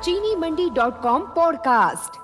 चीनीमंडी.com podcast.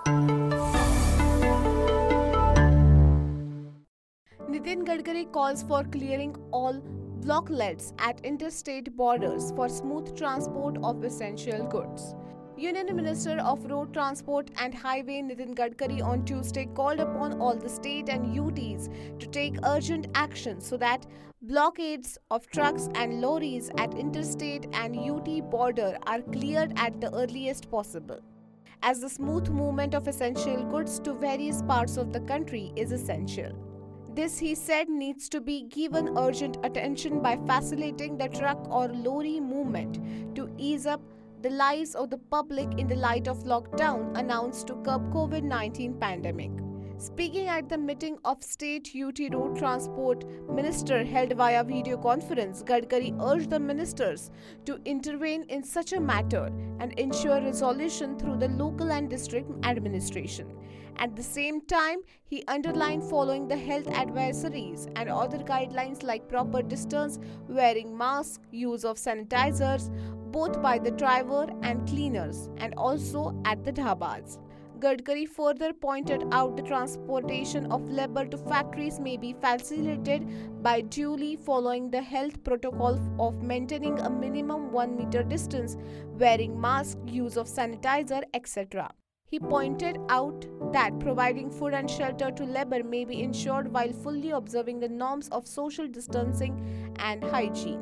Nitin Gadkari calls for clearing all blocklets at interstate borders for smooth transport of essential goods. Union Minister of Road Transport and Highway Nitin Gadkari on Tuesday called upon all the state and UTs to take urgent action so that blockades of trucks and lorries at interstate and UT border are cleared at the earliest possible, as the smooth movement of essential goods to various parts of the country is essential. This, he said, needs to be given urgent attention by facilitating the truck or lorry movement to ease up the lives of the public in the light of lockdown announced to curb COVID-19 pandemic. Speaking at the meeting of State UT Road Transport Minister held via video conference, Gadkari urged the ministers to intervene in such a matter and ensure resolution through the local and district administration. At the same time, he underlined following the health advisories and other guidelines like proper distance, wearing masks, use of sanitizers, both by the driver and cleaners, and also at the dhabas. Gadkari further pointed out the transportation of labor to factories may be facilitated by duly following the health protocol of maintaining a minimum 1 meter distance, wearing mask, use of sanitizer, etc. He pointed out that providing food and shelter to labor may be ensured while fully observing the norms of social distancing and hygiene.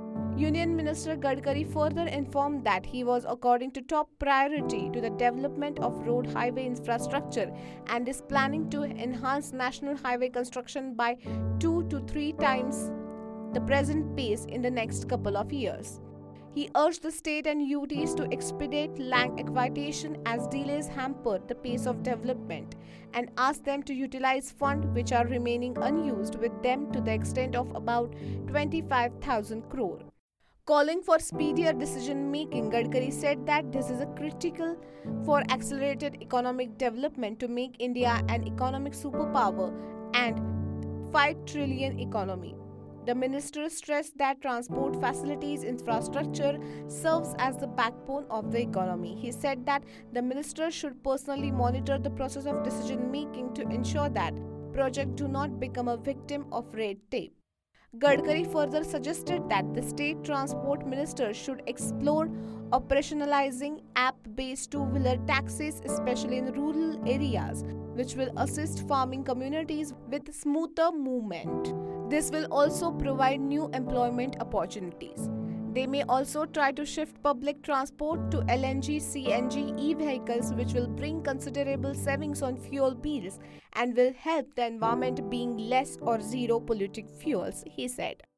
Union Minister Gadkari further informed that he was according to top priority to the development of road highway infrastructure and is planning to enhance national highway construction by 2 to 3 times the present pace in the next couple of years. He urged the state and UTs to expedite land acquisition as delays hamper the pace of development and asked them to utilize funds which are remaining unused with them to the extent of about 25,000 crore. Calling for speedier decision making, Gadkari said that this is critical for accelerated economic development to make India an economic superpower and 5 trillion economy. The minister stressed that transport facilities infrastructure serves as the backbone of the economy. He said that the minister should personally monitor the process of decision making to ensure that projects do not become a victim of red tape. Gadkari further suggested that the state transport minister should explore operationalizing app-based two-wheeler taxis, especially in rural areas, which will assist farming communities with smoother movement. This will also provide new employment opportunities. They may also try to shift public transport to LNG, CNG, e-vehicles, which will bring considerable savings on fuel bills and will help the environment being less or zero polluting fuels, he said.